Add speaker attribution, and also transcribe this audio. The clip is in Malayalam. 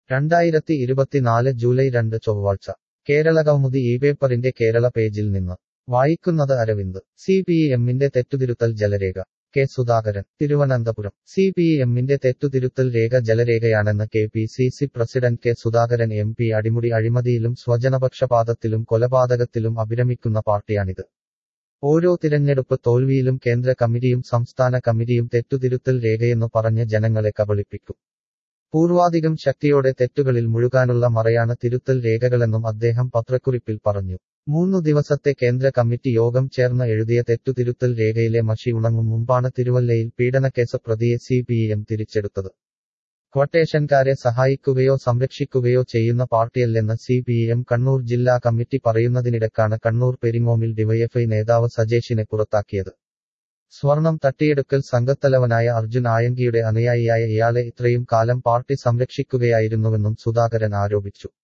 Speaker 1: 2024 ജൂലൈ 2 ചൊവ്വാഴ്ച കേരളകൗമുദി ഈ പേപ്പറിന്റെ കേരള പേജിൽ നിന്ന് വായിക്കുന്നത് അരവിന്ദ് CPM-ന്റെ തെറ്റുതിരുത്തൽ ജലരേഖ കെ സുധാകരൻ തിരുവനന്തപുരം CPM-ന്റെ തെറ്റുതിരുത്തൽ രേഖ ജലരേഖയാണെന്ന് KPCC president K Sudhakaran MP അടിമുടി അഴിമതിയിലും സ്വജനപക്ഷപാതത്തിലും കൊലപാതകത്തിലും അഭിരമിക്കുന്ന പാർട്ടിയാണിത്. ഓരോ തിരഞ്ഞെടുപ്പ് തോൽവിയിലും കേന്ദ്ര കമ്മിറ്റിയും സംസ്ഥാന കമ്മിറ്റിയും തെറ്റുതിരുത്തൽ രേഖയെന്നു പറഞ്ഞ് ജനങ്ങളെ കബളിപ്പിക്കും. പൂർവാധികം ശക്തിയോടെ തെറ്റുകളിൽ മുഴുകാനുള്ള മറയാണ് തിരുത്തൽ രേഖകളെന്നും അദ്ദേഹം പത്രക്കുറിപ്പിൽ പറഞ്ഞു. 3 ദിവസത്തെ കേന്ദ്ര കമ്മിറ്റി യോഗം ചേർന്ന് എഴുതിയ തെറ്റുതിരുത്തൽ രേഖയിലെ മഷി ഉണങ്ങും മുമ്പാണ് തിരുവല്ലയിൽ പീഡനക്കേസ് പ്രതിയെ CPM തിരിച്ചെടുത്തത്. ക്വട്ടേഷൻകാരെ സഹായിക്കുകയോ സംരക്ഷിക്കുകയോ ചെയ്യുന്ന പാർട്ടിയല്ലെന്ന് CPM കണ്ണൂർ ജില്ലാ കമ്മിറ്റി പറയുന്നതിനിടക്കാണ് കണ്ണൂർ പെരിങ്ങോമിൽ ഡിവൈഎഫ്ഐ നേതാവ് സജേഷിനെ പുറത്താക്കിയത്. സ്വർണം തട്ടിയെടുക്കൽ സംഘത്തലവനായ അർജുൻ ആയങ്കിയുടെ അനുയായിയായ ഇയാളെ ഇത്രയും കാലം പാർട്ടി സംരക്ഷിക്കുകയായിരുന്നുവെന്നും സുധാകരൻ ആരോപിച്ചു.